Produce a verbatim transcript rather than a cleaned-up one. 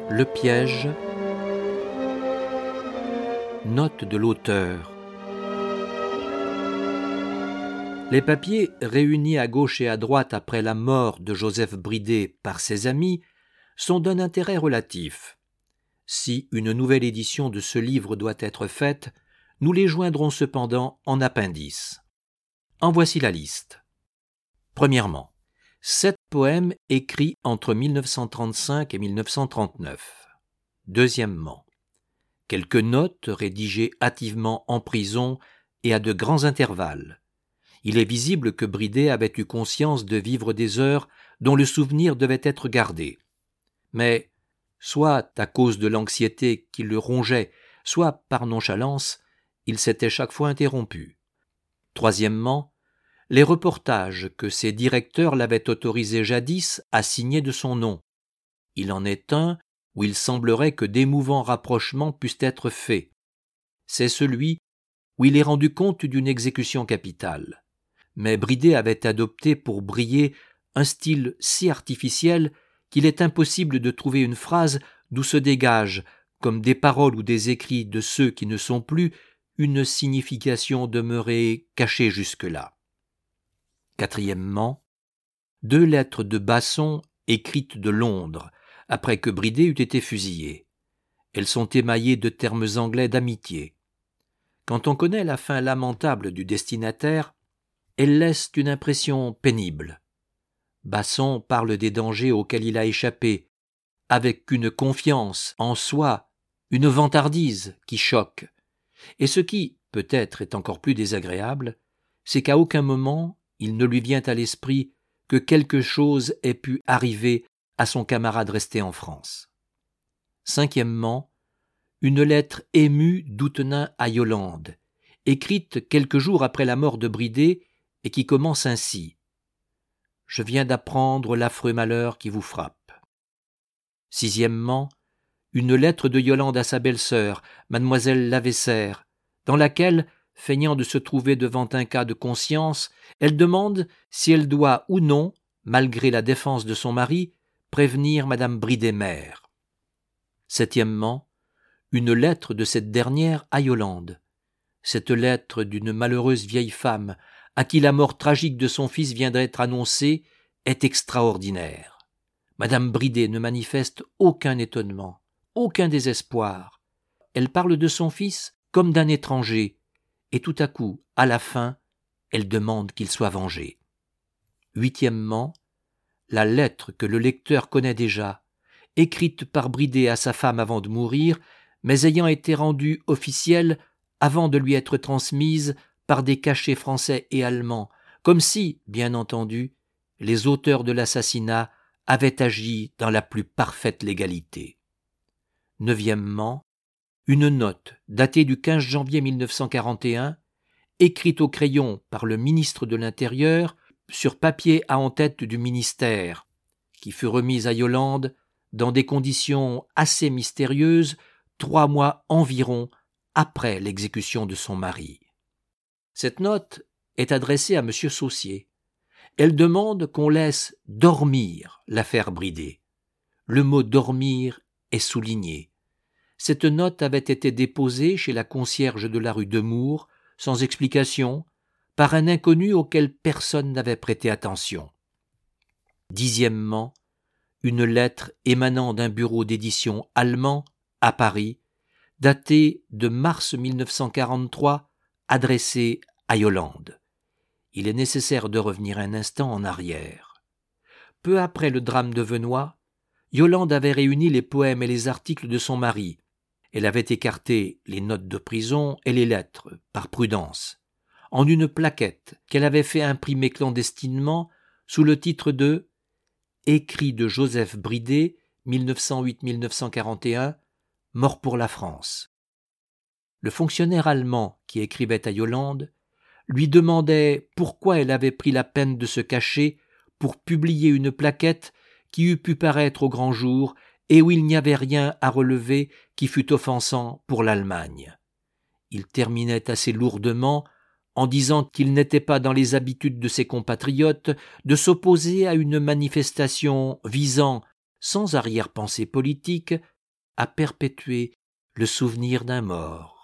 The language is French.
Le piège. Note de l'auteur. Les papiers réunis à gauche et à droite après la mort de Joseph Bridé par ses amis sont d'un intérêt relatif. Si une nouvelle édition de ce livre doit être faite, nous les joindrons cependant en appendice. En voici la liste. Premièrement, sept poèmes écrits entre mille neuf cent trente-cinq et mille neuf cent trente-neuf. Deuxièmement, quelques notes rédigées hâtivement en prison et à de grands intervalles. Il est visible que Bridé avait eu conscience de vivre des heures dont le souvenir devait être gardé. Mais, soit à cause de l'anxiété qui le rongeait, soit par nonchalance, il s'était chaque fois interrompu. Troisièmement, les reportages que ses directeurs l'avaient autorisé jadis à signer de son nom. Il en est un où il semblerait que d'émouvants rapprochements puissent être faits. C'est celui où il est rendu compte d'une exécution capitale. Mais Bridé avait adopté pour briller un style si artificiel qu'il est impossible de trouver une phrase d'où se dégage, comme des paroles ou des écrits de ceux qui ne sont plus, une signification demeurée cachée jusque-là. Quatrièmement, deux lettres de Basson écrites de Londres, après que Bridé eut été fusillé. Elles sont émaillées de termes anglais d'amitié. Quand on connaît la fin lamentable du destinataire, elles laissent une impression pénible. Basson parle des dangers auxquels il a échappé, avec une confiance en soi, une vantardise qui choque. Et ce qui, peut-être, est encore plus désagréable, c'est qu'à aucun moment il ne lui vient à l'esprit que quelque chose ait pu arriver à son camarade resté en France. Cinquièmement, une lettre émue d'Outenin à Yolande, écrite quelques jours après la mort de Bridé et qui commence ainsi. « Je viens d'apprendre l'affreux malheur qui vous frappe. » Sixièmement, une lettre de Yolande à sa belle-sœur, mademoiselle Lavesserre, dans laquelle, feignant de se trouver devant un cas de conscience, elle demande si elle doit ou non, malgré la défense de son mari, prévenir madame Bridé-Mère. Septièmement, une lettre de cette dernière à Yolande. Cette lettre d'une malheureuse vieille femme à qui la mort tragique de son fils vient d'être annoncée est extraordinaire. Madame Bridé ne manifeste aucun étonnement, aucun désespoir. Elle parle de son fils comme d'un étranger, et tout à coup, à la fin, elle demande qu'il soit vengé. Huitièmement, la lettre que le lecteur connaît déjà, écrite par Bridé à sa femme avant de mourir, mais ayant été rendue officielle avant de lui être transmise par des cachets français et allemands, comme si, bien entendu, les auteurs de l'assassinat avaient agi dans la plus parfaite légalité. Neuvièmement, une note datée du quinze janvier mille neuf cent quarante et un, écrite au crayon par le ministre de l'Intérieur sur papier à en-tête du ministère, qui fut remise à Yolande dans des conditions assez mystérieuses, trois mois environ après l'exécution de son mari. Cette note est adressée à M. Saussier. Elle demande qu'on laisse dormir l'affaire Bridé. Le mot « dormir » est souligné. Cette note avait été déposée chez la concierge de la rue Demours, sans explication, par un inconnu auquel personne n'avait prêté attention. Dixièmement, une lettre émanant d'un bureau d'édition allemand à Paris, datée de mars mille neuf cent quarante-trois, adressée à Yolande. Il est nécessaire de revenir un instant en arrière. Peu après le drame de Venoy, Yolande avait réuni les poèmes et les articles de son mari. Elle avait écarté les notes de prison et les lettres, par prudence, en une plaquette qu'elle avait fait imprimer clandestinement sous le titre de « Écrit de Joseph Bridé, mille neuf cent huit à mille neuf cent quarante et un, mort pour la France ». Le fonctionnaire allemand qui écrivait à Yolande lui demandait pourquoi elle avait pris la peine de se cacher pour publier une plaquette qui eût pu paraître au grand jour et où il n'y avait rien à relever qui fût offensant pour l'Allemagne. Il terminait assez lourdement en disant qu'il n'était pas dans les habitudes de ses compatriotes de s'opposer à une manifestation visant, sans arrière-pensée politique, à perpétuer le souvenir d'un mort.